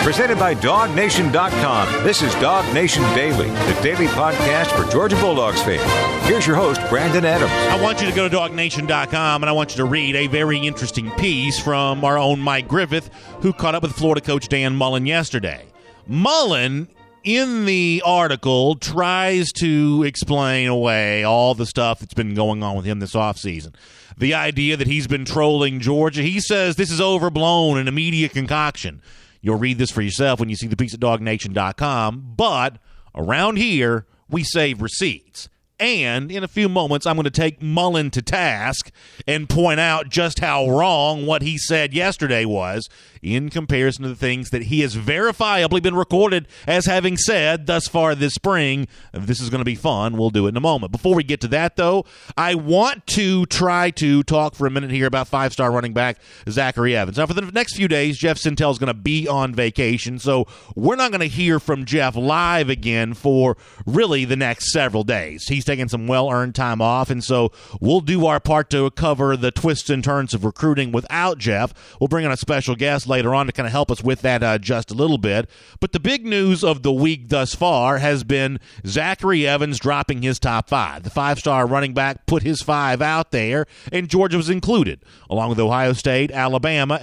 Presented by DogNation.com. This is Dog Nation Daily, the daily podcast for Georgia Bulldogs fans. Here's your host, Brandon Adams. I want you to go to DogNation.com, and I want you to read a very interesting piece from our own Mike Griffith, who caught up with Florida coach Dan Mullen yesterday. Mullen, in the article, tries to explain away all the stuff that's been going on with him this offseason. The idea that he's been trolling Georgia, he says this is overblown and a media concoction. You'll read this for yourself when you see the piece at DogNation.com, but around here, we save receipts. And in a few moments, I'm going to take Mullen to task and point out just how wrong what he said yesterday was in comparison to the things that he has verifiably been recorded as having said thus far this spring. This is going to be fun. We'll do it in a moment. Before we get to that, though, I want to try to talk for a minute here about five-star running back Zachary Evans. Now, for the next few days, Jeff Sentell is going to be on vacation, so we're not going to hear from Jeff live again for really the next several days. He's taking some well-earned time off, and so we'll do our part to cover the twists and turns of recruiting without Jeff. We'll bring on a special guest later on to kind of help us with that just a little bit. But the big news of the week thus far has been Zachary Evans dropping his top five. The five-star running back put his five out there, and Georgia was included, along with Ohio State, Alabama,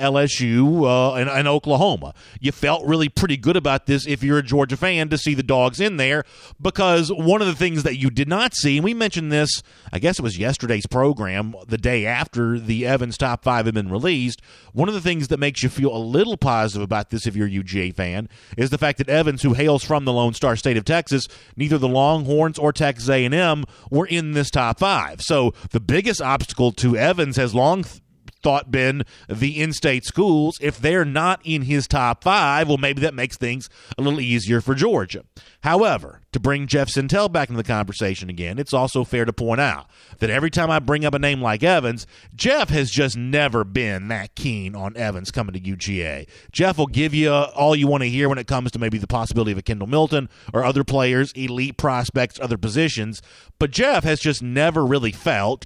LSU, and Oklahoma. You felt really pretty good about this if you're a Georgia fan to see the Dogs in there, because one of the things that you did not see, and we mentioned this, I guess it was yesterday's program, the day after the Evans top five had been released, one of the things that makes you feel a little positive about this if you're a UGA fan is the fact that Evans, who hails from the Lone Star State of Texas, neither the Longhorns or Texas A&M were in this top five. So the biggest obstacle to Evans has long thought been the in-state schools. If they're not in his top five, well, maybe that makes things a little easier for Georgia. However, to bring Jeff Sentell back into the conversation again, it's also fair to point out that every time I bring up a name like Evans, Jeff has just never been that keen on Evans coming to UGA. Jeff will give you all you want to hear when it comes to maybe the possibility of a Kendall Milton or other players, elite prospects, other positions, but Jeff has just never really felt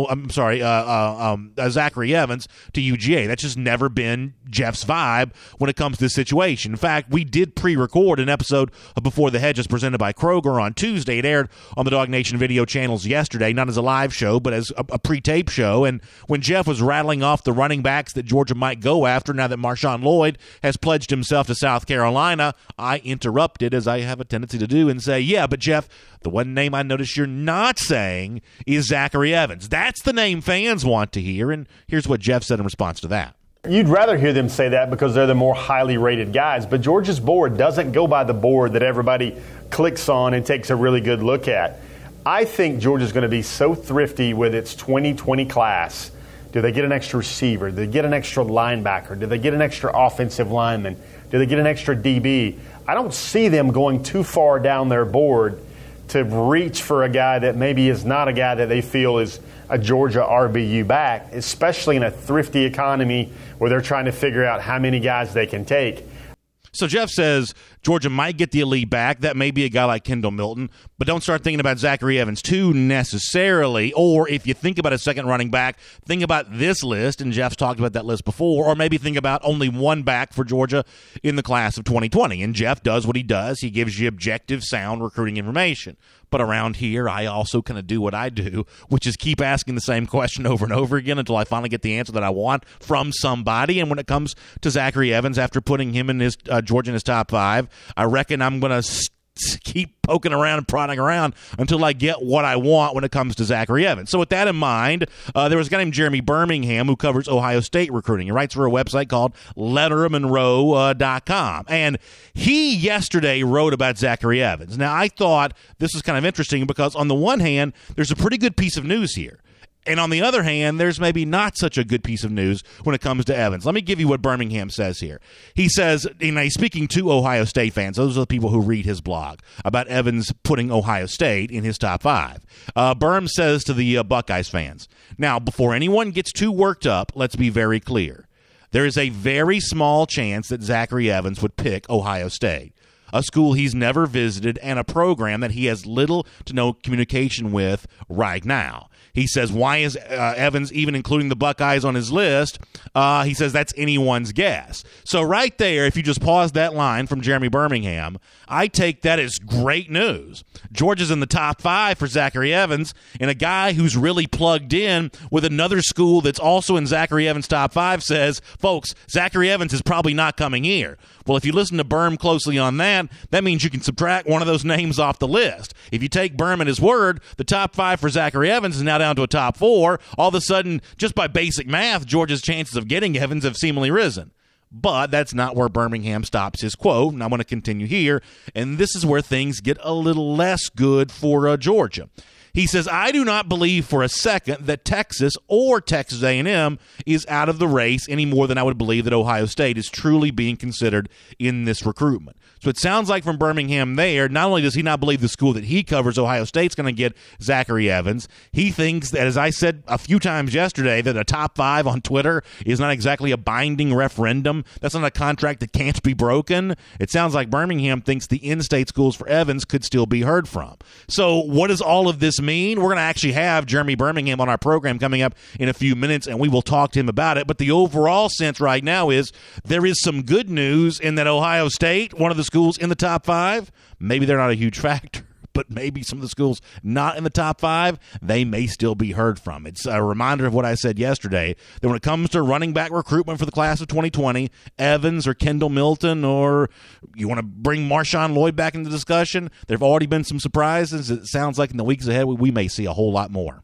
Zachary Evans to UGA. That's just never been Jeff's vibe when it comes to this situation. In fact, we did pre-record an episode of Before the Hedges presented by Kroger on Tuesday. It aired on the Dog Nation video channels yesterday, not as a live show, but as a pre-tape show. And when Jeff was rattling off the running backs that Georgia might go after now that Marshawn Lloyd has pledged himself to South Carolina, I interrupted, as I have a tendency to do, and say, yeah, but Jeff, the one name I noticed you're not saying is Zachary Evans. That's the name fans want to hear, and here's what Jeff said in response to that. You'd rather hear them say that because they're the more highly rated guys, but Georgia's board doesn't go by the board that everybody clicks on and takes a really good look at. I think Georgia's going to be so thrifty with its 2020 class. Do they get an extra receiver? Do they get an extra linebacker? Do they get an extra offensive lineman? Do they get an extra DB? I don't see them going too far down their board to reach for a guy that maybe is not a guy that they feel is a Georgia RBU back, especially in a thrifty economy where they're trying to figure out how many guys they can take. So Jeff says Georgia might get the elite back. That may be a guy like Kendall Milton, but don't start thinking about Zachary Evans too necessarily. Or if you think about a second running back, think about this list, and Jeff's talked about that list before, or maybe think about only one back for Georgia in the class of 2020. And Jeff does what he does. He gives you objective, sound recruiting information. But around here, I also kind of do what I do, which is keep asking the same question over and over again until I finally get the answer that I want from somebody. And when it comes to Zachary Evans, after putting him in his Georgia in his top five, I reckon I'm going to keep poking around and prodding around until I get what I want when it comes to Zachary Evans. So with that in mind, there was a guy named Jeremy Birmingham who covers Ohio State recruiting. He writes for a website called LettermanRow.com. And he yesterday wrote about Zachary Evans. Now, I thought this was kind of interesting because on the one hand, there's a pretty good piece of news here. And on the other hand, there's maybe not such a good piece of news when it comes to Evans. Let me give you what Birmingham says here. He says, and he's speaking to Ohio State fans. Those are the people who read his blog about Evans putting Ohio State in his top five. Birm says to the Buckeyes fans, now, before anyone gets too worked up, let's be very clear. There is a very small chance that Zachary Evans would pick Ohio State. a school he's never visited, and a program that he has little to no communication with right now. He says, why is Evans even including the Buckeyes on his list? He says that's anyone's guess. So right there, if you just pause that line from Jeremy Birmingham, I take that as great news. Georgia's in the top 5 for Zachary Evans, and a guy who's really plugged in with another school that's also in Zachary Evans' top 5 says, folks, Zachary Evans is probably not coming here. Well, if you listen to Berm closely on that, that means you can subtract one of those names off the list. If you take Berm at his word, the top 5 for Zachary Evans is now down to a top 4. All of a sudden, just by basic math, Georgia's chances of getting Evans have seemingly risen. But that's not where Birmingham stops his quote, and I'm going to continue here, and this is where things get a little less good for Georgia. He says, I do not believe for a second that Texas or Texas A&M is out of the race any more than I would believe that Ohio State is truly being considered in this recruitment. So it sounds like from Birmingham there, not only does he not believe the school that he covers, Ohio State's going to get Zachary Evans, he thinks that, as I said a few times yesterday, that a top 5 on Twitter is not exactly a binding referendum. That's not a contract that can't be broken. It sounds like Birmingham thinks the in-state schools for Evans could still be heard from. So what does all of this mean? We're going to actually have Jeremy Birmingham on our program coming up in a few minutes, and we will talk to him about it. But the overall sense right now is there is some good news in that Ohio State, one of the schools in the top 5, maybe they're not a huge factor, but maybe some of the schools not in the top 5, they may still be heard from. It's a reminder of what I said yesterday, that when it comes to running back recruitment for the class of 2020, Evans or Kendall Milton, or you want to bring Marshawn Lloyd back into the discussion, there have already been some surprises. It sounds like in the weeks ahead we may see a whole lot more.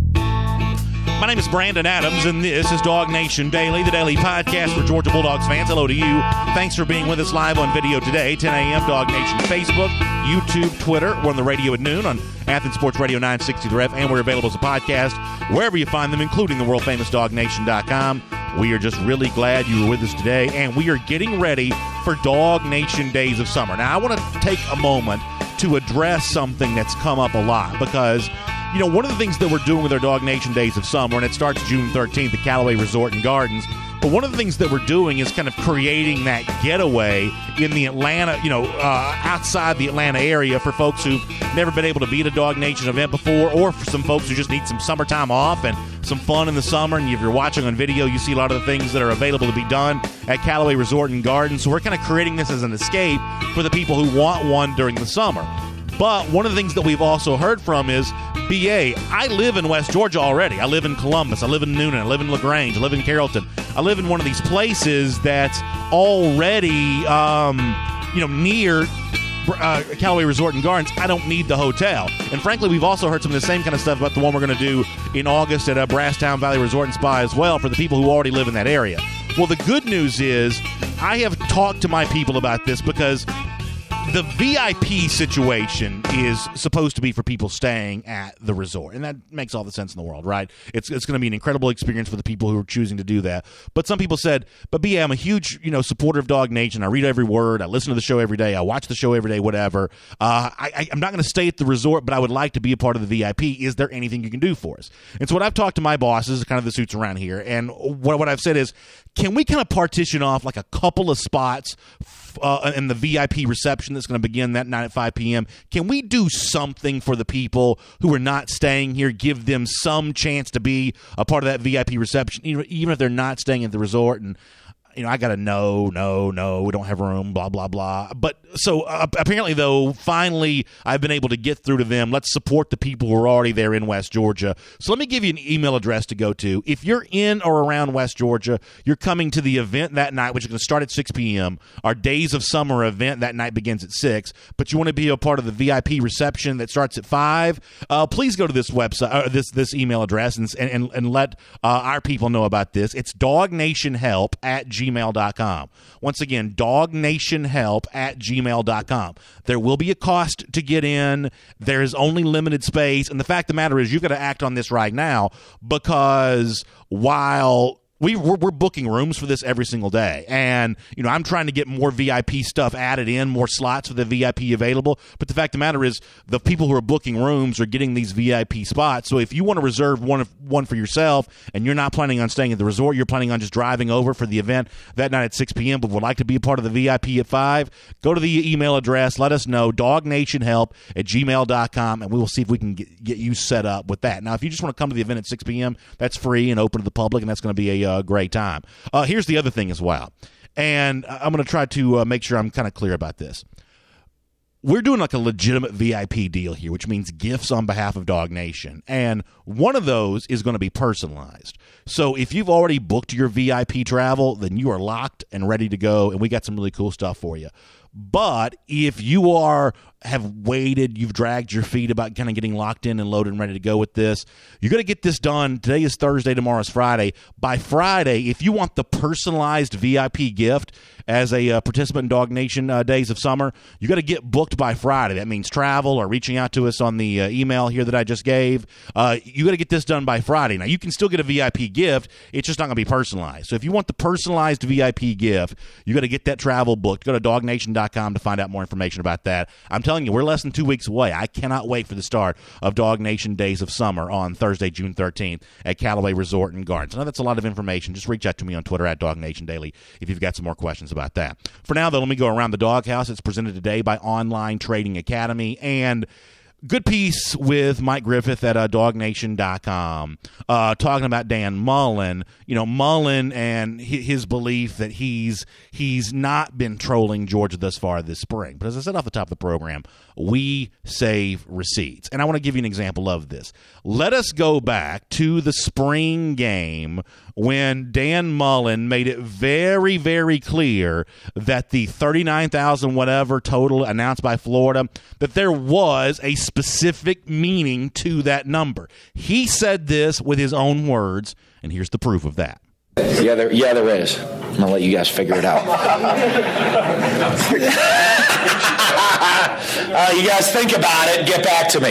My name is Brandon Adams, and this is Dog Nation Daily, the daily podcast for Georgia Bulldogs fans. Hello to you. Thanks for being with us live on video today, 10 a.m., Dog Nation Facebook, YouTube, Twitter. We're on the radio at noon on Athens Sports Radio 960 The Ref, and we're available as a podcast wherever you find them, including the world-famous DogNation.com. We are just really glad you were with us today, and we are getting ready for Dog Nation Days of Summer. Now, I want to take a moment to address something that's come up a lot, because you know, one of the things that we're doing with our Dog Nation Days of Summer, and it starts June 13th at Callaway Resort and Gardens, but one of the things that we're doing is kind of creating that getaway in the Atlanta, outside the Atlanta area for folks who've never been able to be at a Dog Nation event before, or for some folks who just need some summertime off and some fun in the summer. And if you're watching on video, you see a lot of the things that are available to be done at Callaway Resort and Gardens. So we're kind of creating this as an escape for the people who want one during the summer. But one of the things that we've also heard from is, BA, I live in West Georgia already. I live in Columbus. I live in Newnan. I live in LaGrange. I live in Carrollton. I live in one of these places that's already, near Callaway Resort and Gardens. I don't need the hotel. And frankly, we've also heard some of the same kind of stuff about the one we're going to do in August at Brasstown Valley Resort and Spa as well for the people who already live in that area. Well, the good news is I have talked to my people about this, because the VIP situation is supposed to be for people staying at the resort, and that makes all the sense in the world, right? It's going to be an incredible experience for the people who are choosing to do that. But some people said, but BA, I'm a huge supporter of Dog Nation. I read every word. I listen to the show every day. I watch the show every day, whatever. I'm not going to stay at the resort, but I would like to be a part of the VIP. Is there anything you can do for us? And so what I've talked to my bosses, kind of the suits around here, and what I've said is, can we kind of partition off like a couple of spots in the VIP reception that's going to begin that night at 5 p.m. Can we do something for the people who are not staying here, give them some chance to be a part of that VIP reception, even if they're not staying at the resort? And I got to no, we don't have room, blah, blah, blah. But so apparently, though, finally, I've been able to get through to them. Let's support the people who are already there in West Georgia. So let me give you an email address to go to. If you're in or around West Georgia, you're coming to the event that night, which is going to start at 6 p.m. Our Days of Summer event that night begins at 6, but you want to be a part of the VIP reception that starts at 5, please go to this website, this email address, and let our people know about this. It's dognationhelp@gmail.com. Once again, dognationhelp@gmail.com. There will be a cost to get in. There is only limited space. And the fact of the matter is, you've got to act on this right now, because while We're booking rooms for this every single day. And, I'm trying to get more VIP stuff added in, more slots for the VIP available. But the fact of the matter is the people who are booking rooms are getting these VIP spots. So if you want to reserve one for yourself and you're not planning on staying at the resort, you're planning on just driving over for the event that night at 6 p.m. but would like to be a part of the VIP at 5, go to the email address, let us know, dognationhelp@gmail.com, and we will see if we can get you set up with that. Now, if you just want to come to the event at 6 p.m., that's free and open to the public, and that's going to be a great time. Here's the other thing as well, and I'm going to try to make sure I'm kind of clear about this. We're doing like a legitimate VIP deal here, which means gifts on behalf of Dog Nation, and one of those is going to be personalized. So if you've already booked your VIP travel, then you are locked and ready to go, and we got some really cool stuff for you. But if you have waited, you've dragged your feet about kind of getting locked in and loaded and ready to go with this, you're going to get this done. Today is Thursday, tomorrow's Friday. By Friday, if you want the personalized VIP gift as a participant in Dog Nation Days of Summer, you got to get booked by Friday. That means travel or reaching out to us on the email here that I just gave. You got to get this done by Friday. Now, you can still get a VIP gift. It's just not going to be personalized. So if you want the personalized VIP gift, you got to get that travel booked. Go to dognation.com to find out more information about that. I'm telling you, we're less than 2 weeks away. I cannot wait for the start of Dog Nation Days of Summer on Thursday, June 13th at Callaway Resort and Gardens. I know that's a lot of information. Just reach out to me on Twitter at DogNationDaily if you've got some more questions about that. For now, though, let me go around the doghouse. It's presented today by Online Trading Academy, and good piece with Mike Griffith at DogNation.com talking about Dan Mullen. Mullen and his belief that he's not been trolling Georgia thus far this spring. But as I said off the top of the program, we save receipts. And I want to give you an example of this. Let us go back to the spring game when Dan Mullen made it very, very clear that the 39,000 whatever total announced by Florida, that there was a specific meaning to that number. He said this with his own words, and here's the proof of that. Yeah, there is. I'm going to let you guys figure it out. You guys think about it. Get back to me.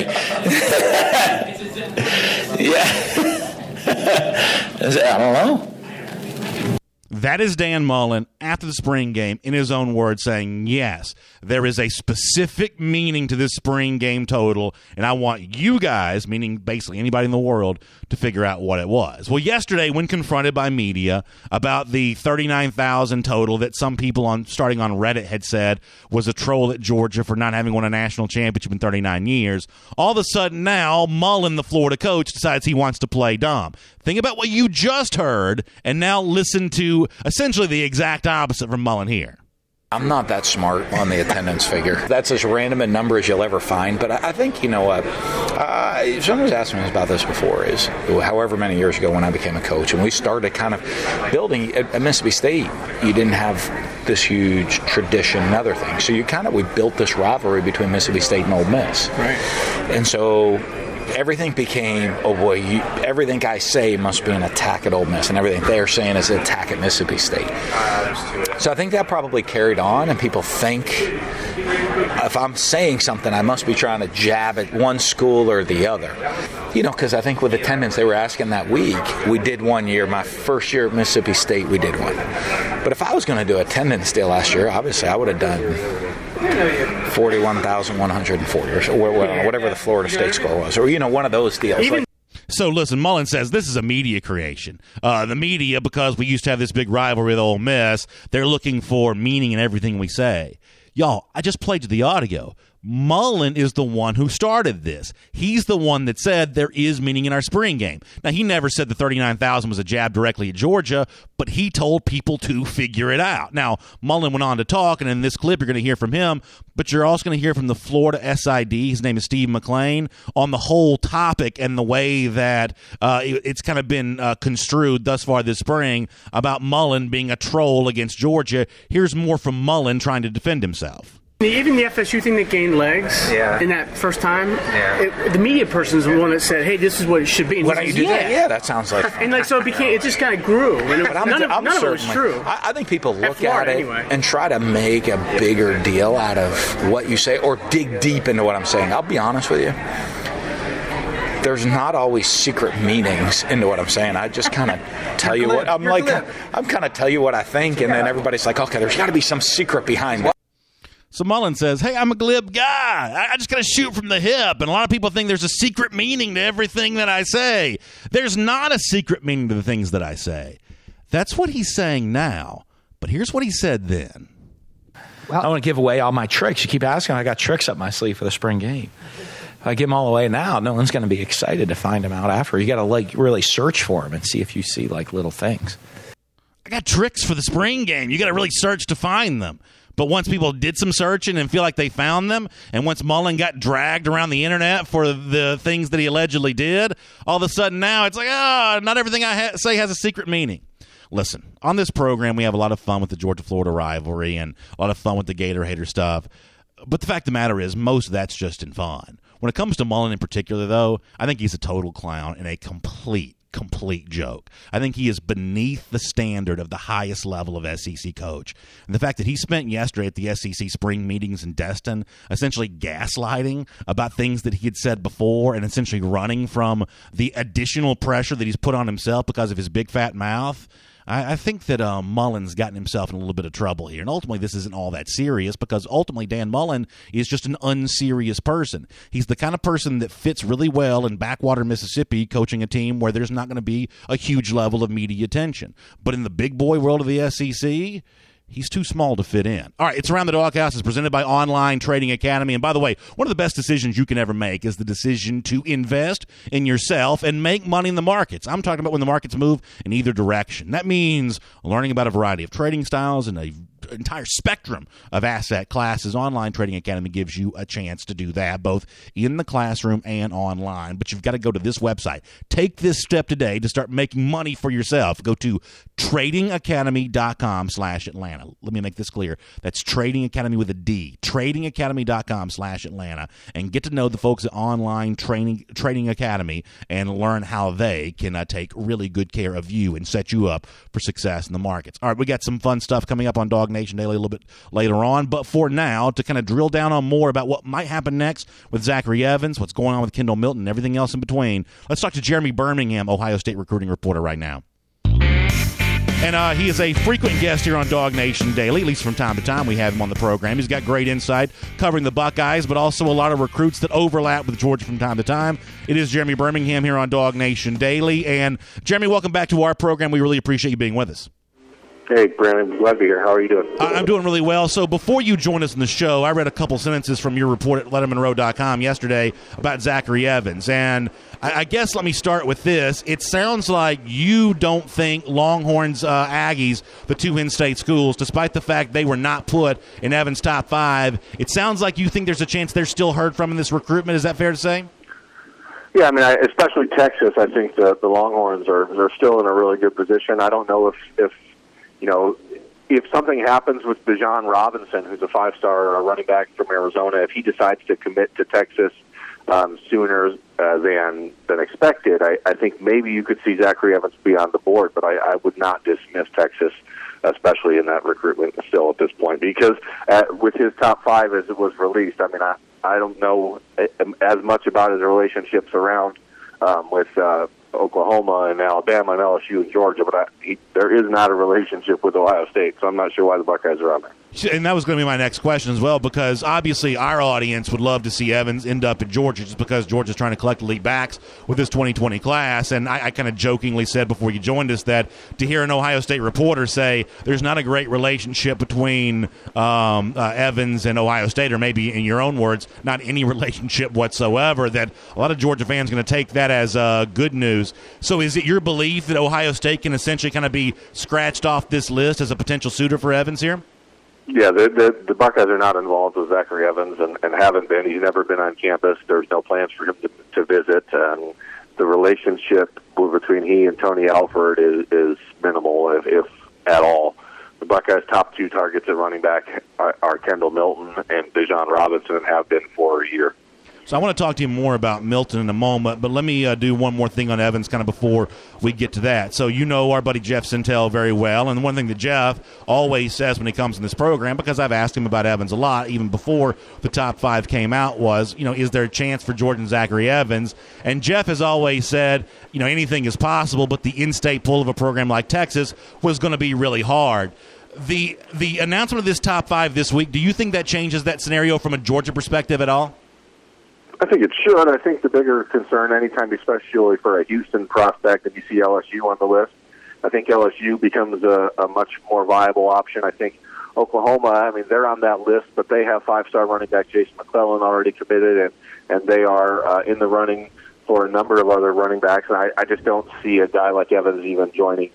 Yeah. I don't know. That is Dan Mullen after the spring game in his own words saying, yes, there is a specific meaning to this spring game total, and I want you guys, meaning basically anybody in the world, to figure out what it was. Well, yesterday, when confronted by media about the 39,000 total that some people starting on Reddit had said was a troll at Georgia for not having won a national championship in 39 years, all of a sudden now Mullen, the Florida coach, decides he wants to play dumb. Think about what you just heard, and now listen to essentially the exact opposite from Mullen here. I'm not that smart on the attendance figure. That's as random a number as you'll ever find. But I think, you know what, someone's asked me about this before, is however many years ago when I became a coach, and we started kind of building at Mississippi State, you didn't have this huge tradition and other things. So we built this rivalry between Mississippi State and Ole Miss. Right. And so everything became, everything I say must be an attack at Ole Miss, and everything they're saying is an attack at Mississippi State. So I think that probably carried on, and people think if I'm saying something, I must be trying to jab at one school or the other. Because I think with attendance, they were asking that week. We did one year, my first year at Mississippi State, we did one. But if I was going to do attendance deal last year, obviously I would have done 41,140 or whatever the Florida State score was, or one of those deals. So listen, Mullen says this is a media creation. The media, because we used to have this big rivalry with Ole Miss, they're looking for meaning in everything we say. Y'all, I just played you the audio. Mullen is the one who started this. He's the one that said there is meaning in our spring game. Now, he never said the 39,000 was a jab directly at Georgia, but he told people to figure it out. Now, Mullen went on to talk, and in this clip, you're going to hear from him, but you're also going to hear from the Florida SID, his name is Steve McLean, on the whole topic and the way that it's kind of been construed thus far this spring about Mullen being a troll against Georgia. Here's more from Mullen trying to defend himself. Even the FSU thing that gained legs in that first time, the media person's the one that said, "Hey, this is what it should be." And why don't you do that? Yeah, that sounds like fun. And so it just kind of grew. And none of it was true. I think people look at it and try to make a bigger deal out of what you say or dig deep into what I'm saying. I'll be honest with you. there's not always secret meanings into what I'm saying. I just kind of tell you what I'm like. I'm kind of tell you what I think, and then everybody's like, okay, there's got to be some secret behind it. So Mullen says, hey, I'm a glib guy. I just got to shoot from the hip. And a lot of people think there's a secret meaning to everything that I say. There's not a secret meaning to the things that I say. That's what he's saying now. But here's what he said then. Well, I want to give away all my tricks. You keep asking, I got tricks up my sleeve for the spring game. If I give them all away now, no one's going to be excited to find them out after. You got to really search for them and see if you see little things. I got tricks for the spring game. You got to really search to find them. But once people did some searching and feel like they found them, and once Mullen got dragged around the internet for the things that he allegedly did, all of a sudden now it's like, not everything I say has a secret meaning. Listen, on this program we have a lot of fun with the Georgia-Florida rivalry and a lot of fun with the Gator hater stuff. But the fact of the matter is most of that's just in fun. When it comes to Mullen in particular, though, I think he's a total clown and a complete joke. I think he is beneath the standard of the highest level of SEC coach. And the fact that he spent yesterday at the SEC spring meetings in Destin essentially gaslighting about things that he had said before and essentially running from the additional pressure that he's put on himself because of his big fat mouth, I think that Mullen's gotten himself in a little bit of trouble here. And ultimately, this isn't all that serious because ultimately Dan Mullen is just an unserious person. He's the kind of person that fits really well in backwater Mississippi coaching a team where there's not going to be a huge level of media attention. But in the big boy world of the SEC, he's too small to fit in. All right, it's Around the Doghouse. It's presented by Online Trading Academy. And by the way, one of the best decisions you can ever make is the decision to invest in yourself and make money in the markets. I'm talking about when the markets move in either direction. That means learning about a variety of trading styles and an entire spectrum of asset classes. Online Trading Academy gives you a chance to do that, both in the classroom and online. But you've got to go to this website. Take this step today to start making money for yourself. Go to tradingacademy.com/Atlanta. Let me make this clear. That's Trading Academy with a D. Tradingacademy.com/Atlanta. And get to know the folks at Online Trading Academy and learn how they can take really good care of you and set you up for success in the markets. All right, we got some fun stuff coming up on Dog Nation Daily a little bit later on. But for now, to kind of drill down on more about what might happen next with Zachary Evans, what's going on with Kendall Milton, and everything else in between, let's talk to Jeremy Birmingham, Ohio State recruiting reporter right now. And he is a frequent guest here on Dog Nation Daily, at least from time to time we have him on the program. He's got great insight covering the Buckeyes, but also a lot of recruits that overlap with Georgia from time to time. It is Jeremy Birmingham here on Dog Nation Daily. And Jeremy, welcome back to our program. We really appreciate you being with us. Hey, Brandon, glad to be here. How are you doing? I'm doing really well. So before you joined us in the show, I read a couple sentences from your report at LettermanRow.com yesterday about Zachary Evans. And I guess let me start with this. It sounds like you don't think Longhorns Aggies, the two in-state schools, despite the fact they were not put in Evans' top 5, it sounds like you think there's a chance they're still heard from in this recruitment. Is that fair to say? Yeah, I mean, especially Texas, I think the Longhorns are still in a really good position. I don't know if you know, if something happens with Bijan Robinson, who's a 5-star running back from Arizona, if he decides to commit to Texas sooner than expected, I think maybe you could see Zachary Evans be on the board, but I would not dismiss Texas, especially in that recruitment still at this point, because with his top 5 as it was released, I mean, I don't know as much about his relationships around with Oklahoma and Alabama and LSU and Georgia, but there is not a relationship with Ohio State, so I'm not sure why the Buckeyes are on there. And that was going to be my next question as well, because obviously our audience would love to see Evans end up at Georgia just because Georgia's trying to collect elite backs with this 2020 class. And I kind of jokingly said before you joined us that to hear an Ohio State reporter say there's not a great relationship between Evans and Ohio State, or maybe in your own words, not any relationship whatsoever, that a lot of Georgia fans are going to take that as good news. So is it your belief that Ohio State can essentially kind of be scratched off this list as a potential suitor for Evans here? Yeah, the Buckeyes are not involved with Zachary Evans and haven't been. He's never been on campus. There's no plans for him to visit. And the relationship between he and Tony Alford is minimal, if at all. The Buckeyes' top 2 targets at running back are Kendall Milton and Bijan Robinson, and have been for a year. So I want to talk to you more about Milton in a moment, but let me do one more thing on Evans kind of before we get to that. So you know our buddy Jeff Sintel very well, and one thing that Jeff always says when he comes in this program, because I've asked him about Evans a lot, even before the top 5 came out, was, is there a chance for Jordan Zachary Evans? And Jeff has always said, anything is possible, but the in-state pull of a program like Texas was going to be really hard. The announcement of this top 5 this week, do you think that changes that scenario from a Georgia perspective at all? I think it should. I think the bigger concern, anytime, especially for a Houston prospect, and you see LSU on the list, I think LSU becomes a much more viable option. I think Oklahoma, they're on that list, but they have 5-star running back Jason McClellan already committed, and they are in the running for a number of other running backs. And I just don't see a guy like Evans even joining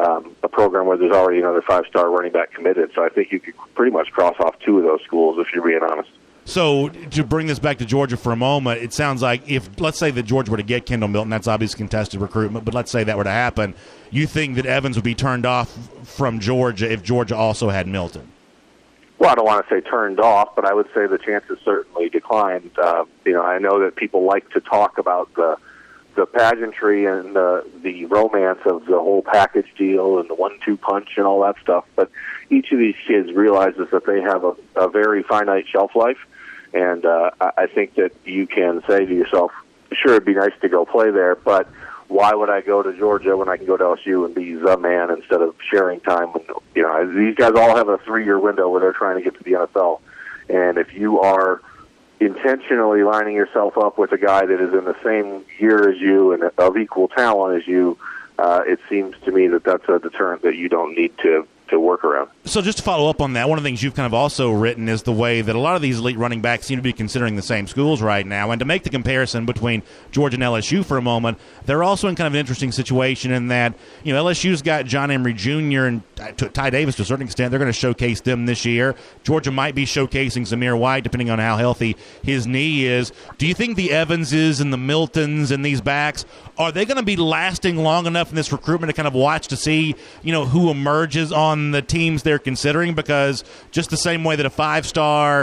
a program where there's already another 5-star running back committed. So I think you could pretty much cross off 2 of those schools, if you're being honest. So to bring this back to Georgia for a moment, it sounds like if, let's say that Georgia were to get Kendall Milton, that's obviously contested recruitment, but let's say that were to happen, you think that Evans would be turned off from Georgia if Georgia also had Milton? Well, I don't want to say turned off, but I would say the chances certainly declined. I know that people like to talk about the pageantry and the romance of the whole package deal and the 1-2 punch and all that stuff, but each of these kids realizes that they have a very finite shelf life. And I think that you can say to yourself, sure, it'd be nice to go play there, but why would I go to Georgia when I can go to LSU and be the man instead of sharing time? These guys all have a 3-year window where they're trying to get to the NFL. And if you are intentionally lining yourself up with a guy that is in the same year as you and of equal talent as you, it seems to me that that's a deterrent that you don't need to work around. So just to follow up on that, one of the things you've kind of also written is the way that a lot of these elite running backs seem to be considering the same schools right now. And to make the comparison between Georgia and LSU for a moment, they're also in kind of an interesting situation in that, LSU's got John Emery Jr. and Ty Davis to a certain extent. They're going to showcase them this year. Georgia might be showcasing Zamir White, depending on how healthy his knee is. Do you think the Evanses and the Miltons and these backs, are they going to be lasting long enough in this recruitment to kind of watch to see, who emerges on the teams they're considering? Because just the same way that a 5-star,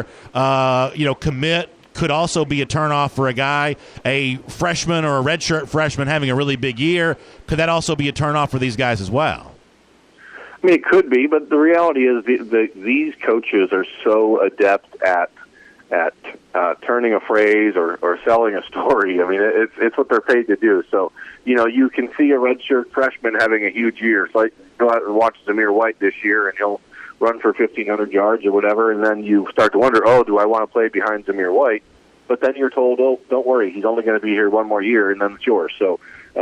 commit could also be a turnoff for a guy, a freshman or a redshirt freshman having a really big year, could that also be a turnoff for these guys as well? It could be, but the reality is these coaches are so adept at turning a phrase or selling a story. It's what they're paid to do. So, you can see a redshirt freshman having a huge year. It's like, go out and watch Zamir White this year, and he'll run for 1,500 yards or whatever, and then you start to wonder, do I want to play behind Zamir White? But then you're told, don't worry, he's only going to be here one more year, and then it's yours. So,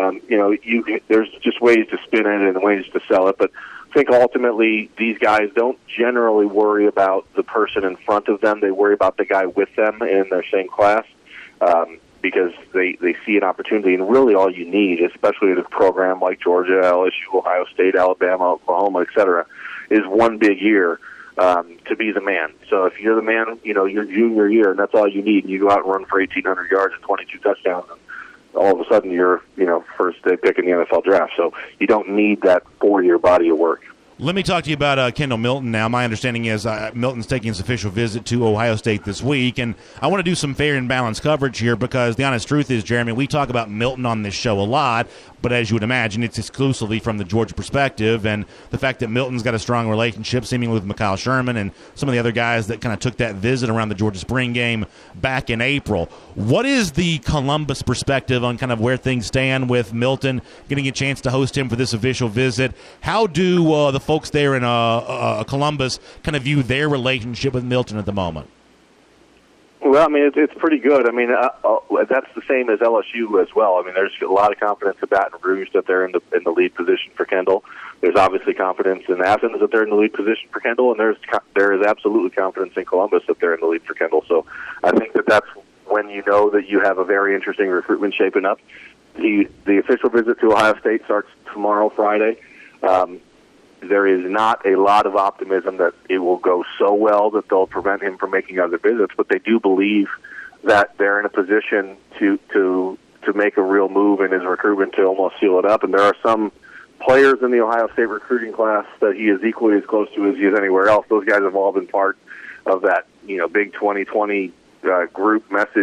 there's just ways to spin it and ways to sell it. But I think ultimately these guys don't generally worry about the person in front of them. They worry about the guy with them in their same class because they see an opportunity. And really all you need, especially at a program like Georgia, LSU, Ohio State, Alabama, Oklahoma, et cetera, is one big year to be the man. So if you're the man, your junior year, and that's all you need, and you go out and run for 1,800 yards and 22 touchdowns, and all of a sudden you're, first day pick in the NFL draft. So you don't need that 4-year body of work. Let me talk to you about Kendall Milton now. My understanding is Milton's taking his official visit to Ohio State this week, and I want to do some fair and balanced coverage here because the honest truth is, Jeremy, we talk about Milton on this show a lot, but as you would imagine, it's exclusively from the Georgia perspective, and the fact that Milton's got a strong relationship seemingly with Mikal Sherman and some of the other guys that kind of took that visit around the Georgia spring game back in April. What is the Columbus perspective on kind of where things stand with Milton getting a chance to host him for this official visit? How do the folks there in Columbus kind of view their relationship with Milton at the moment? Well, it's pretty good. That's the same as LSU as well. There's a lot of confidence in Baton Rouge that they're in the lead position for Kendall. There's obviously confidence in Athens that they're in the lead position for Kendall, and there is absolutely confidence in Columbus that they're in the lead for Kendall. So I think that's when you know that you have a very interesting recruitment shaping up. The official visit to Ohio State starts tomorrow, Friday. There is not a lot of optimism that it will go so well that they'll prevent him from making other visits, but they do believe that they're in a position to make a real move in his recruitment to almost seal it up. And there are some players in the Ohio State recruiting class that he is equally as close to as he is anywhere else. Those guys have all been part of that, big 2020 group message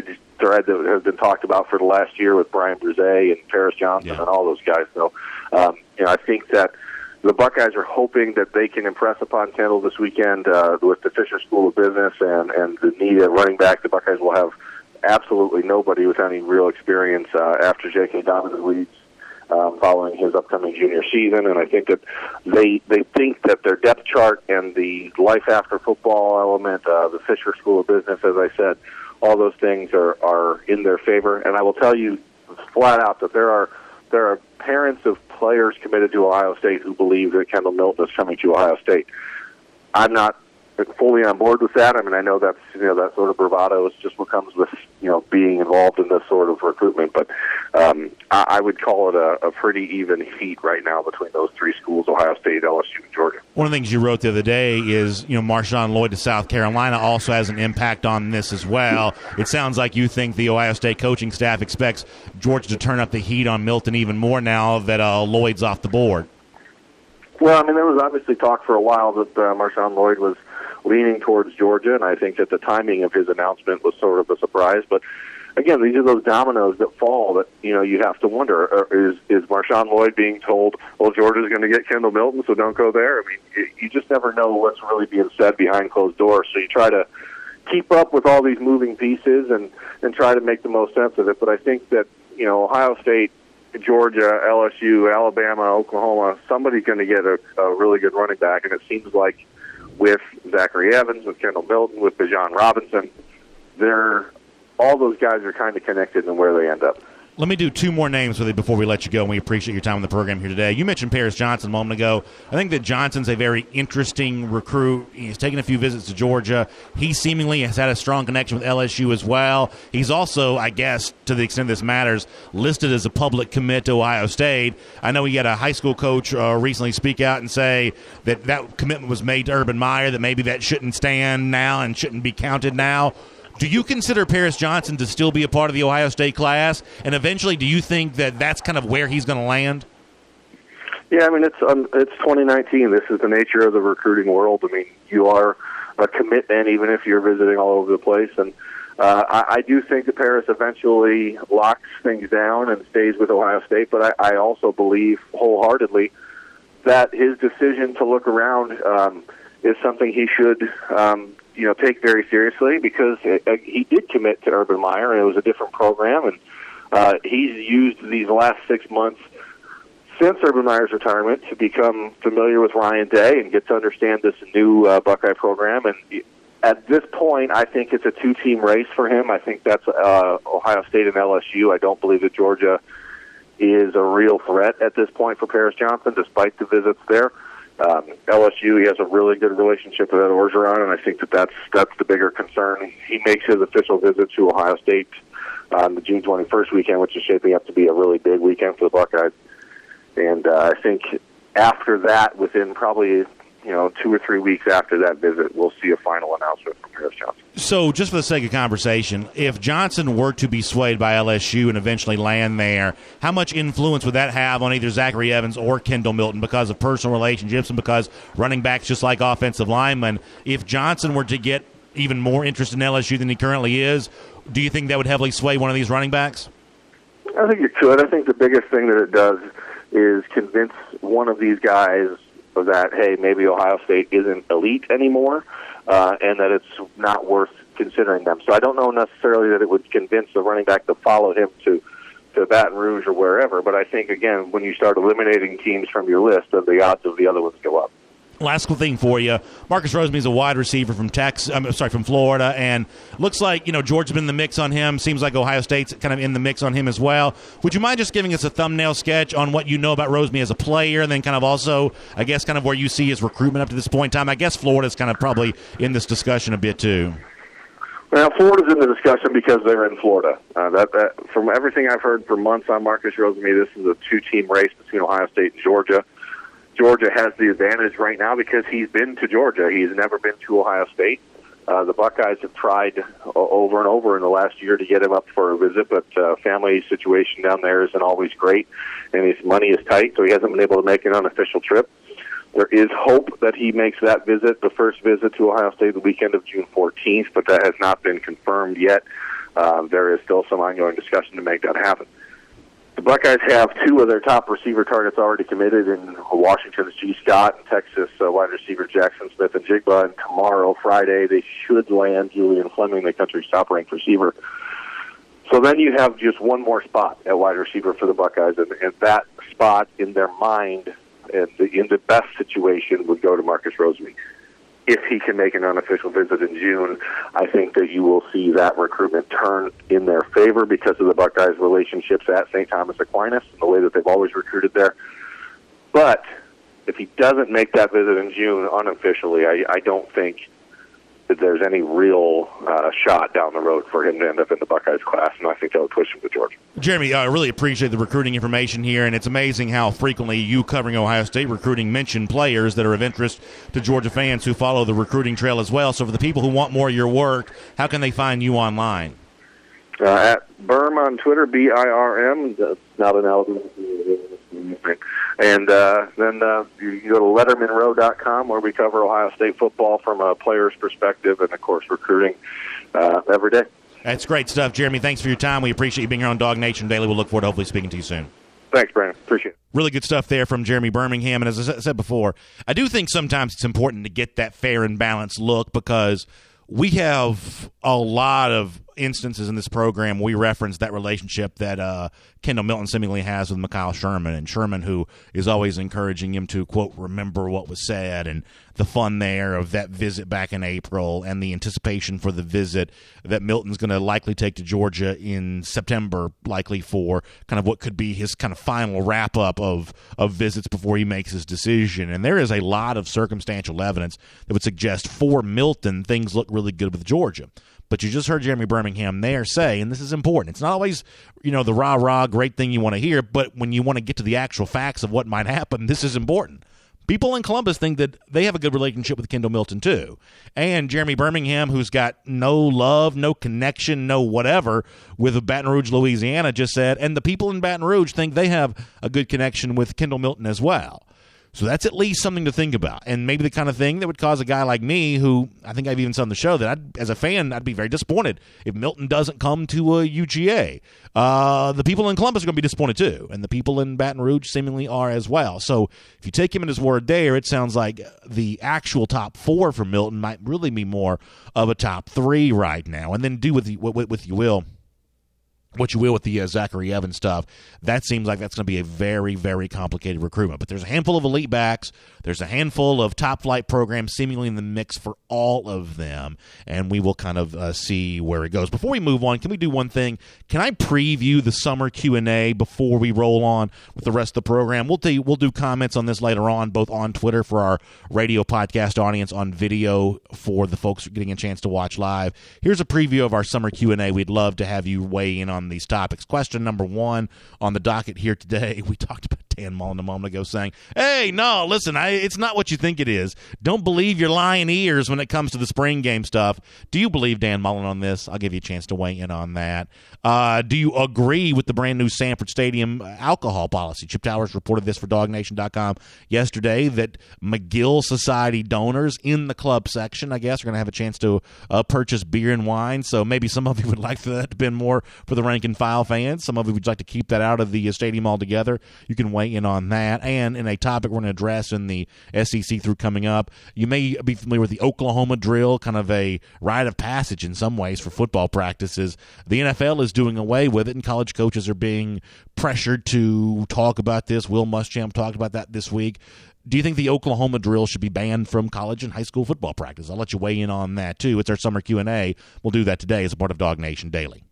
thread that has been talked about for the last year with Brian Brzee and Paris Johnson and all those guys. So, I think that the Buckeyes are hoping that they can impress upon Kendall this weekend with the Fisher School of Business and the need at running back. The Buckeyes will have absolutely nobody with any real experience after J.K. Dobbins leaves following his upcoming junior season. And I think that they think that their depth chart and the life after football element, the Fisher School of Business, as I said, all those things are in their favor. And I will tell you flat out that there are parents of players committed to Ohio State who believe that Kendall Milton is coming to Ohio State. I'm not fully on board with that. I mean, I know that's that sort of bravado is just what comes with being involved in this sort of recruitment. But I would call it a pretty even heat right now between those three schools: Ohio State, LSU, and Georgia. One of the things you wrote the other day is Marshawn Lloyd to South Carolina also has an impact on this as well. It sounds like you think the Ohio State coaching staff expects Georgia to turn up the heat on Milton even more now that Lloyd's off the board. Well, I mean, there was obviously talk for a while that Marshawn Lloyd was leaning towards Georgia, and I think that the timing of his announcement was sort of a surprise. But again, these are those dominoes that fall that you have to wonder: is Marshawn Lloyd being told, "Well, Georgia's going to get Kendall Milton, so don't go there"? I mean, you just never know what's really being said behind closed doors. So you try to keep up with all these moving pieces and try to make the most sense of it. But I think that Ohio State, Georgia, LSU, Alabama, Oklahoma, somebody's going to get a really good running back, and it seems like with Zachary Evans, with Kendall Milton, with Bijan Robinson, all those guys are kind of connected in where they end up. Let me do two more names with you before we let you go, and we appreciate your time on the program here today. You mentioned Paris Johnson a moment ago. I think that Johnson's a very interesting recruit. He's taken a few visits to Georgia. He seemingly has had a strong connection with LSU as well. He's also, I guess, to the extent this matters, listed as a public commit to Ohio State. I know he had a high school coach recently speak out and say that commitment was made to Urban Meyer, that maybe that shouldn't stand now and shouldn't be counted now. Do you consider Paris Johnson to still be a part of the Ohio State class? And eventually, do you think that that's kind of where he's going to land? Yeah, I mean, it's 2019. This is the nature of the recruiting world. I mean, you are a commitment even if you're visiting all over the place. And I do think that Paris eventually locks things down and stays with Ohio State. But I also believe wholeheartedly that his decision to look around is something he should take very seriously, because he did commit to Urban Meyer, and it was a different program, and he's used these last 6 months since Urban Meyer's retirement to become familiar with Ryan Day and get to understand this new Buckeye program. And at this point, I think it's a two-team race for him. I think that's Ohio State and LSU. I don't believe that Georgia is a real threat at this point for Paris Johnson, despite the visits there. LSU, he has a really good relationship with Ed Orgeron, and I think that's the bigger concern. He makes his official visit to Ohio State on the June 21st weekend, which is shaping up to be a really big weekend for the Buckeyes. And I think after that, within probably 2 or 3 weeks after that visit, we'll see a final announcement from Paris Johnson. So, just for the sake of conversation, if Johnson were to be swayed by LSU and eventually land there, how much influence would that have on either Zachary Evans or Kendall Milton because of personal relationships and because running backs just like offensive linemen? If Johnson were to get even more interest in LSU than he currently is, do you think that would heavily sway one of these running backs? I think it could. I think the biggest thing that it does is convince one of these guys that, hey, maybe Ohio State isn't elite anymore, and that it's not worth considering them. So I don't know necessarily that it would convince the running back to follow him to Baton Rouge or wherever, but I think, again, when you start eliminating teams from your list, then the odds of the other ones go up. Last thing for you, Marcus Rosemy is a wide receiver from from Florida, and looks like Georgia's been in the mix on him. Seems like Ohio State's kind of in the mix on him as well. Would you mind just giving us a thumbnail sketch on what you know about Rosemy as a player, and then kind of also, I guess, kind of where you see his recruitment up to this point in time? I guess Florida's kind of probably in this discussion a bit too. Well, Florida's in the discussion because they're in Florida. That from everything I've heard for months on Marcus Rosemy, this is a two-team race between Ohio State and Georgia. Georgia has the advantage right now because he's been to Georgia. He's never been to Ohio State. The Buckeyes have tried over and over in the last year to get him up for a visit, but family situation down there isn't always great, and his money is tight, so he hasn't been able to make an unofficial trip. There is hope that he makes that visit, the first visit to Ohio State, the weekend of June 14th, but that has not been confirmed yet. there is still some ongoing discussion to make that happen. The Buckeyes have two of their top receiver targets already committed in Washington's G. Scott and Texas wide receiver Jackson Smith-Njigba. And tomorrow, Friday, they should land Julian Fleming, the country's top-ranked receiver. So then you have just one more spot at wide receiver for the Buckeyes, and that spot in their mind, in the best situation, would go to Marcus Rosemy. If he can make an unofficial visit in June, I think that you will see that recruitment turn in their favor because of the Buckeyes' relationships at St. Thomas Aquinas and the way that they've always recruited there. But if he doesn't make that visit in June unofficially, I don't think that there's any real shot down the road for him to end up in the Buckeyes class, and I think that would push him to Georgia. Jeremy, I really appreciate the recruiting information here, and it's amazing how frequently you covering Ohio State recruiting mention players that are of interest to Georgia fans who follow the recruiting trail as well. So for the people who want more of your work, how can they find you online? At Birm on Twitter, BIRM, not an Alabama. And then you can go to LettermanRow.com, where we cover Ohio State football from a player's perspective and, of course, recruiting every day. That's great stuff, Jeremy. Thanks for your time. We appreciate you being here on Dog Nation Daily. We'll look forward to hopefully speaking to you soon. Thanks, Brandon. Appreciate it. Really good stuff there from Jeremy Birmingham. And as I said before, I do think sometimes it's important to get that fair and balanced look because we have a lot of instances in this program we reference that relationship that Kendall Milton seemingly has with Mikhail Sherman, and Sherman who is always encouraging him to, quote, remember what was said, and the fun there of that visit back in April and the anticipation for the visit that Milton's going to likely take to Georgia in September, likely for kind of what could be his kind of final wrap-up of visits before he makes his decision. And there is a lot of circumstantial evidence that would suggest for Milton things look really good with Georgia. But you just heard Jeremy Birmingham there say, and this is important, it's not always, the rah-rah great thing you want to hear, but when you want to get to the actual facts of what might happen, this is important. People in Columbus think that they have a good relationship with Kendall Milton, too. And Jeremy Birmingham, who's got no love, no connection, no whatever with Baton Rouge, Louisiana, just said, and the people in Baton Rouge think they have a good connection with Kendall Milton as well. So that's at least something to think about, and maybe the kind of thing that would cause a guy like me, who I think I've even said on the show that as a fan, I'd be very disappointed if Milton doesn't come to UGA. The people in Columbus are going to be disappointed too, and the people in Baton Rouge seemingly are as well. So if you take him at his word there, it sounds like the actual top four for Milton might really be more of a top three right now, and then do what you will with the Zachary Evans stuff. That seems like that's going to be a very, very complicated recruitment. But there's a handful of elite backs. There's a handful of top-flight programs seemingly in the mix for all of them, and we will kind of see where it goes. Before we move on, can we do one thing? Can I preview the summer Q&A before we roll on with the rest of the program? We'll do comments on this later on, both on Twitter for our radio podcast audience, on video for the folks getting a chance to watch live. Here's a preview of our summer Q&A. We'd love to have you weigh in on these topics. Question number one on the docket here today. We talked about Dan Mullen a moment ago saying, hey, no, listen, it's not what you think it is. Don't believe your lying ears when it comes to the spring game stuff. Do you believe Dan Mullen on this? I'll give you a chance to weigh in on that. Do you agree with the brand new Sanford Stadium alcohol policy? Chip Towers reported this for DogNation.com yesterday, that McGill Society donors in the club section, I guess, are going to have a chance to purchase beer and wine. So maybe some of you would like for that to be more for the rank and file fans. Some of you would like to keep that out of the stadium altogether. You can weigh in on that. And in a topic we're going to address in the SEC through coming up, you may be familiar with the Oklahoma drill, kind of a rite of passage in some ways for football practices. The NFL is doing away with it, and college coaches are being pressured to talk about this. Will Muschamp talked about that this week. Do you think the Oklahoma drill should be banned from college and high school football practice? I'll let you weigh in on that, too. It's our summer Q&A. We'll do that today as a part of Dog Nation Daily.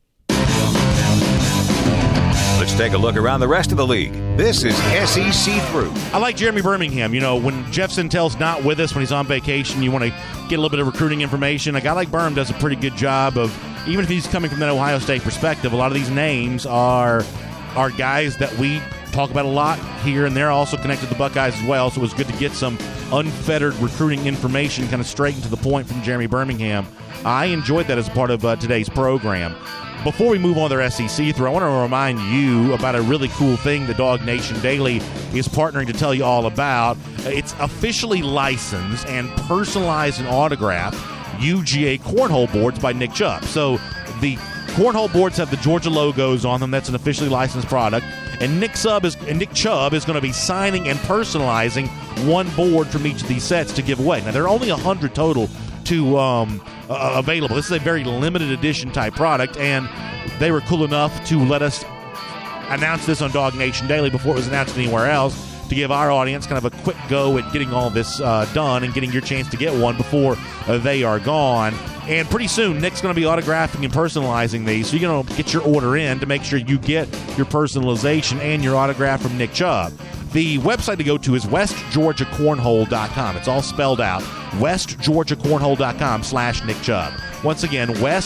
Let's take a look around the rest of the league. This is SEC Through. I like Jeremy Birmingham. When Jeff Sintel's not with us, when he's on vacation, you want to get a little bit of recruiting information. A guy like Birm does a pretty good job of, even if he's coming from that Ohio State perspective, a lot of these names are guys that we talk about a lot here, and they're also connected to the Buckeyes as well, so it was good to get some unfettered recruiting information kind of straight and to the point from Jeremy Birmingham. I enjoyed that as a part of today's program. Before we move on to their SEC through, I want to remind you about a really cool thing that Dog Nation Daily is partnering to tell you all about. It's officially licensed and personalized and autographed UGA cornhole boards by Nick Chubb. So the Cornhole boards have the Georgia logos on them. That's an officially licensed product. And Nick Chubb is going to be signing and personalizing one board from each of these sets to give away. Now, there are only 100 total available. This is a very limited edition type product, and they were cool enough to let us announce this on Dog Nation Daily before it was announced anywhere else, to give our audience kind of a quick go at getting all this done and getting your chance to get one before they are gone. And pretty soon, Nick's going to be autographing and personalizing these, so you're going to get your order in to make sure you get your personalization and your autograph from Nick Chubb. The website to go to is westgeorgiacornhole.com. It's all spelled out, westgeorgiacornhole.com/Nick Chubb. Once again,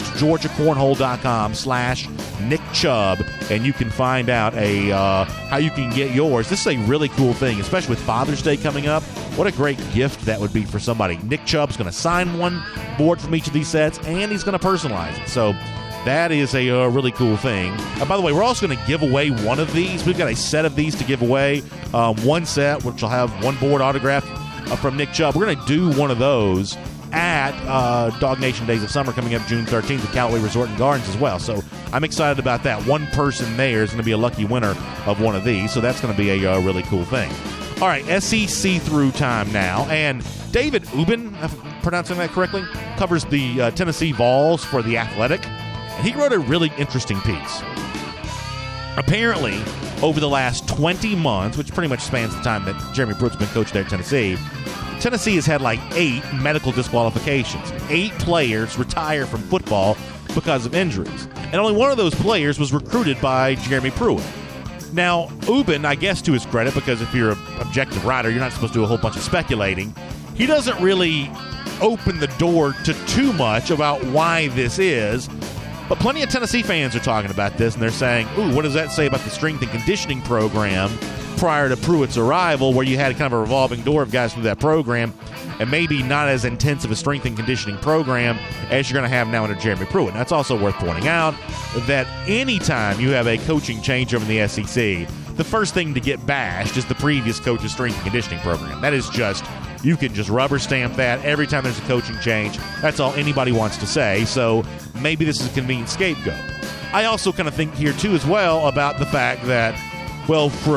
westgeorgiacornhole.com/Nick Chubb, and you can find out how you can get yours. This is a really cool thing, especially with Father's Day coming up. What a great gift that would be for somebody. Nick Chubb's going to sign one board from each of these sets, and he's going to personalize it. So that is a really cool thing. By the way, we're also going to give away one of these. We've got a set of these to give away. One set, which will have one board autographed from Nick Chubb. We're going to do one of those at Dog Nation Days of Summer coming up June 13th at Callaway Resort and Gardens as well. So I'm excited about that. One person there is going to be a lucky winner of one of these. So that's going to be a really cool thing. All right, SEC through time now. And David Ubben, if I'm pronouncing that correctly, covers the Tennessee Vols for The Athletic. And he wrote a really interesting piece. Apparently, over the last 20 months, which pretty much spans the time that Jeremy Pruitt's been coach there at Tennessee has had like 8 medical disqualifications. 8 players retire from football because of injuries. And only one of those players was recruited by Jeremy Pruitt. Now, Ubben, I guess to his credit, because if you're an objective writer, you're not supposed to do a whole bunch of speculating, he doesn't really open the door to too much about why this is. But plenty of Tennessee fans are talking about this, and they're saying, ooh, what does that say about the strength and conditioning program prior to Pruitt's arrival, where you had kind of a revolving door of guys through that program, and maybe not as intensive a strength and conditioning program as you're going to have now under Jeremy Pruitt. And that's also worth pointing out that anytime you have a coaching changeover in the SEC, the first thing to get bashed is the previous coach's strength and conditioning program. That is just, you can just rubber stamp that every time there's a coaching change. That's all anybody wants to say. So maybe this is a convenient scapegoat. I also kind of think here, too, as well, about the fact that, well, for a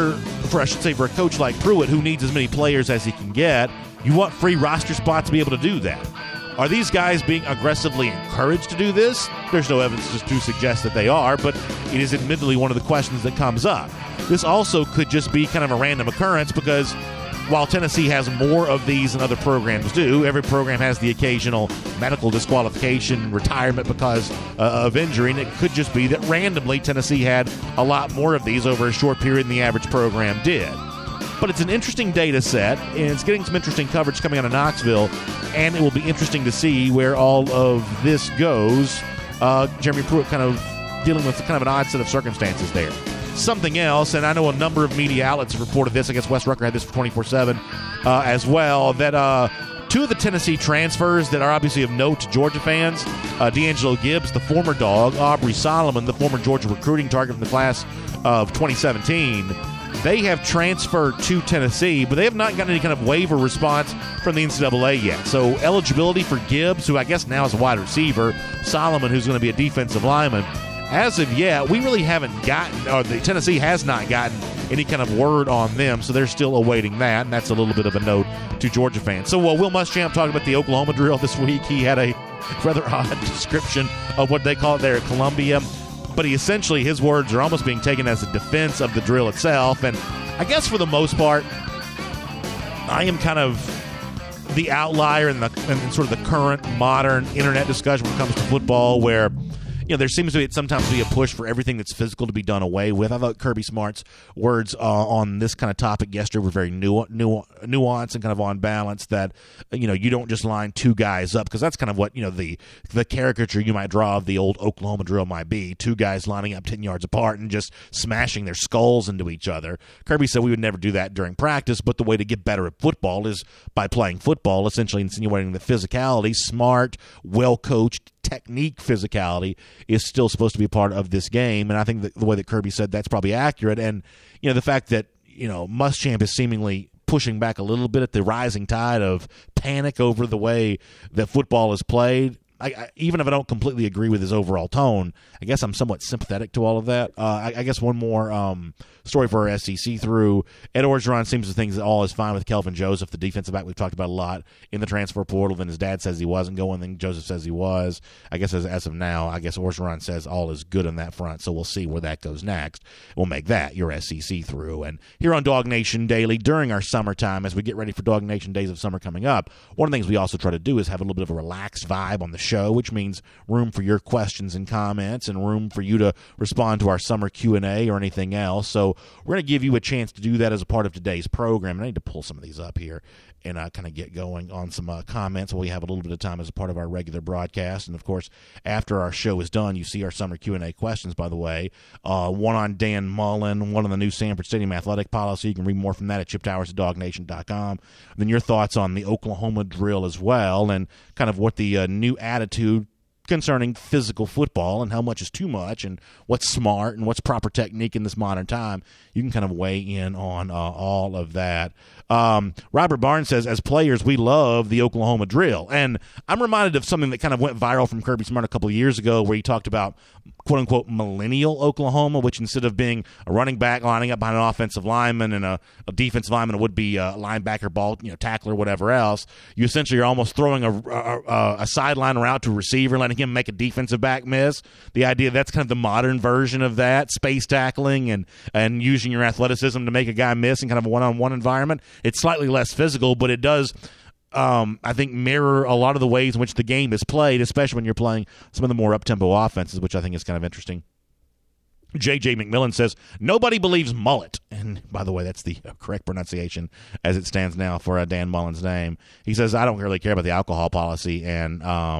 coach like Pruitt, who needs as many players as he can get, you want free roster spots to be able to do that. Are these guys being aggressively encouraged to do this? There's no evidence to suggest that they are, but it is admittedly one of the questions that comes up. This also could just be kind of a random occurrence because while Tennessee has more of these than other programs do, every program has the occasional medical disqualification, retirement because of injury, and it could just be that randomly Tennessee had a lot more of these over a short period than the average program did. But it's an interesting data set, and it's getting some interesting coverage coming out of Knoxville, and it will be interesting to see where all of this goes. Jeremy Pruitt kind of dealing with kind of an odd set of circumstances there. Something else, and I know a number of media outlets have reported this. I guess Wes Rucker had this for 24/7 as well, that 2 of the Tennessee transfers that are obviously of note to Georgia fans, D'Angelo Gibbs, the former Dog, Aubrey Solomon, the former Georgia recruiting target from the class of 2017, they have transferred to Tennessee, but they have not gotten any kind of waiver response from the NCAA yet. So eligibility for Gibbs, who I guess now is a wide receiver, Solomon, who's going to be a defensive lineman, as of yet, we really haven't gotten, or the Tennessee has not gotten any kind of word on them, so they're still awaiting that, and that's a little bit of a note to Georgia fans. So Will Muschamp talked about the Oklahoma drill this week. He had a rather odd description of what they call it there at Columbia, but his words are almost being taken as a defense of the drill itself, and I guess for the most part, I am kind of the outlier in sort of the current modern internet discussion when it comes to football, where there seems to be sometimes be a push for everything that's physical to be done away with. I thought Kirby Smart's words on this kind of topic yesterday were very nuanced and kind of on balance, that you don't just line 2 guys up, because that's kind of what the caricature you might draw of the old Oklahoma drill might be, 2 guys lining up 10 yards apart and just smashing their skulls into each other. Kirby said we would never do that during practice, but the way to get better at football is by playing football, essentially insinuating that physicality, smart, well-coached, technique physicality is still supposed to be part of this game. And I think that the way that Kirby said that's probably accurate. And the fact that Muschamp is seemingly pushing back a little bit at the rising tide of panic over the way that football is played, even if I don't completely agree with his overall tone, I guess I'm somewhat sympathetic to all of that. I guess one more story for our SEC through. Ed Orgeron seems to think that all is fine with Kelvin Joseph, the defensive back we've talked about a lot in the transfer portal. Then his dad says he wasn't going, then Joseph says he was. I guess as of now, I guess Orgeron says all is good on that front, so we'll see where that goes next. We'll make that your SEC through. And here on Dog Nation Daily, during our summertime, as we get ready for Dog Nation Days of Summer coming up, one of the things we also try to do is have a little bit of a relaxed vibe on the show, which means room for your questions and comments and room for you to respond to our summer Q&A or anything else. So we're going to give you a chance to do that as a part of today's program. And I need to pull some of these up here and kind of get going on some comments while we have a little bit of time as a part of our regular broadcast. And, of course, after our show is done, you see our summer Q&A questions, by the way. One on Dan Mullen, one on the new Sanford Stadium athletic policy. You can read more from that at chiptowers@dognation.com. Then your thoughts on the Oklahoma drill as well, and kind of what the new attitude concerning physical football and how much is too much and what's smart and what's proper technique in this modern time. You can kind of weigh in on all of that. Robert Barnes says, as players, we love the Oklahoma drill. And I'm reminded of something that kind of went viral from Kirby Smart a couple of years ago where he talked about, quote-unquote, millennial Oklahoma, which instead of being a running back lining up behind an offensive lineman and a defensive lineman, it would be a linebacker, ball, tackler, whatever else, you essentially are almost throwing a sideline route to a receiver, letting him make a defensive back miss. The idea that's kind of the modern version of that, space tackling and using your athleticism to make a guy miss in kind of a one-on-one environment. It's slightly less physical, but it does, I think, mirror a lot of the ways in which the game is played, especially when you're playing some of the more up-tempo offenses, which I think is kind of interesting. J.J. McMillan says, nobody believes Mullet. And, by the way, that's the correct pronunciation as it stands now for Dan Mullen's name. He says, I don't really care about the alcohol policy, and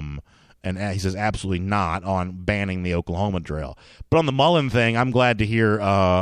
he says absolutely not on banning the Oklahoma drill. But on the Mullen thing, I'm glad to hear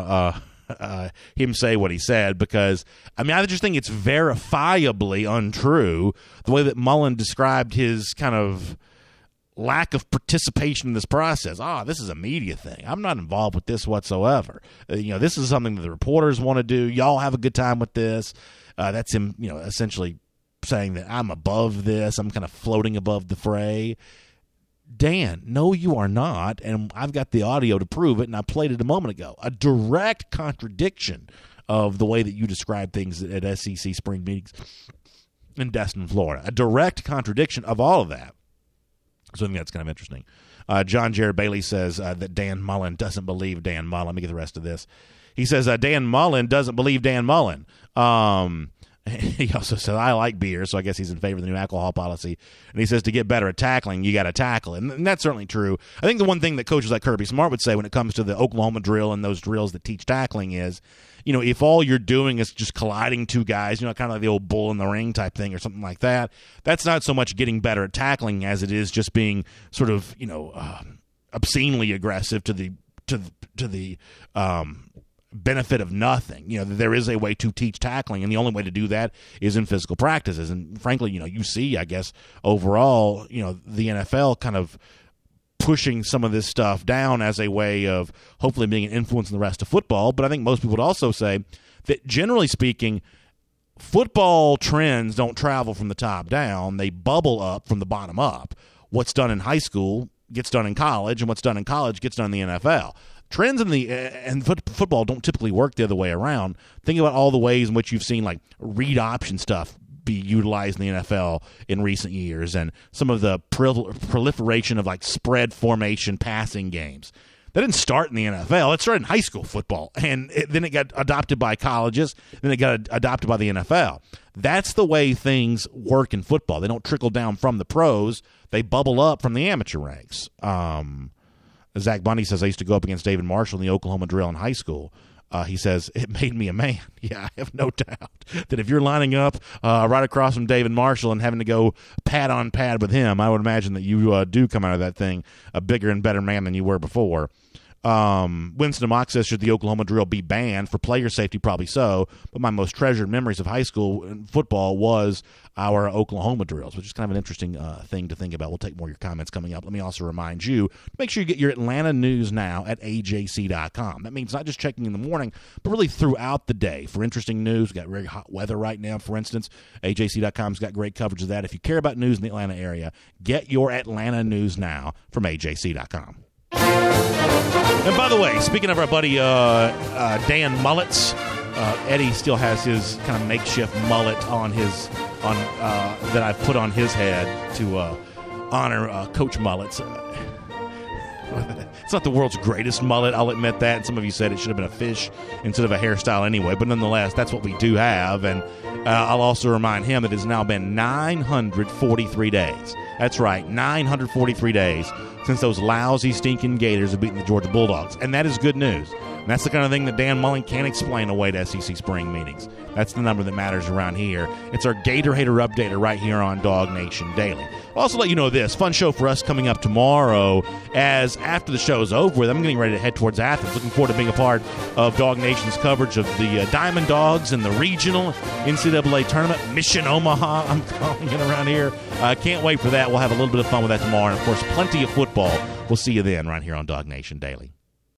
him say what he said, because I just think it's verifiably untrue the way that Mullen described his kind of lack of participation in this process. This is a media thing. I'm not involved with this whatsoever. This is something that the reporters want to do. Y'all have a good time with this. That's him, essentially saying that I'm above this. I'm kind of floating above the fray. Dan, no, you are not, and I've got the audio to prove it, and I played it a moment ago. A direct contradiction of the way that you describe things at SEC spring meetings in Destin, Florida. A direct contradiction of all of that. So I think that's kind of interesting. John Jared Bailey says that Dan Mullen doesn't believe Dan Mullen. Let me get the rest of this. He says Dan Mullen doesn't believe Dan Mullen. He also said, I like beer, so I guess he's in favor of the new alcohol policy. And he says to get better at tackling, you got to tackle. And that's certainly true. I think the one thing that coaches like Kirby Smart would say when it comes to the Oklahoma drill and those drills that teach tackling is, if all you're doing is just colliding two guys, kind of like the old bull in the ring type thing or something like that, that's not so much getting better at tackling as it is just being sort of, obscenely aggressive to the benefit of nothing. There is a way to teach tackling, and the only way to do that is in physical practices. And frankly, you see, I guess, overall, the NFL kind of pushing some of this stuff down as a way of hopefully being an influence in the rest of football. But I think most people would also say that, generally speaking, football trends don't travel from the top down. They bubble up from the bottom up. What's done in high school gets done in college, and what's done in college gets done in the NFL. Trends in football don't typically work the other way around. Think about all the ways in which you've seen like read option stuff be utilized in the NFL in recent years, and some of the proliferation of like spread formation passing games. That didn't start in the NFL. It started in high school football, and then it got adopted by colleges, then it got adopted by the NFL. That's the way things work in football. They don't trickle down from the pros. They bubble up from the amateur ranks. Zach Bundy says, I used to go up against David Marshall in the Oklahoma drill in high school. He says, it made me a man. Yeah, I have no doubt that if you're lining up right across from David Marshall and having to go pad on pad with him, I would imagine that you do come out of that thing a bigger and better man than you were before. Winston Mock says, should the Oklahoma drill be banned for player safety? Probably so. But my most treasured memories of high school football was our Oklahoma drills, which is kind of an interesting thing to think about. We'll take more of your comments coming up. Let me also remind you, make sure you get your Atlanta news now at AJC.com. That means not just checking in the morning, but really throughout the day for interesting news. We've got very hot weather right now, for instance. AJC.com's got great coverage of that. If you care about news in the Atlanta area, get your Atlanta news now from AJC.com. And by the way, speaking of our buddy Dan Mullets, Eddie still has his kind of makeshift mullet that I've put on his head to honor Coach Mullets. It's not the world's greatest mullet, I'll admit that. And some of you said it should have been a fish instead of a hairstyle anyway. But nonetheless, that's what we do have. And I'll also remind him that it's now been 943 days. That's right, 943 days since those lousy, stinking Gators have beaten the Georgia Bulldogs. And that is good news. And that's the kind of thing that Dan Mullen can't explain away to SEC spring meetings. That's the number that matters around here. It's our Gator Hater Updater right here on Dog Nation Daily. I'll also let you know this. Fun show for us coming up tomorrow, as after the show's over with, I'm getting ready to head towards Athens. Looking forward to being a part of Dog Nation's coverage of the Diamond Dogs and the regional NCAA tournament. Mission Omaha, I'm calling it around here. Can't wait for that. We'll have a little bit of fun with that tomorrow. And, of course, plenty of football. We'll see you then right here on Dog Nation Daily.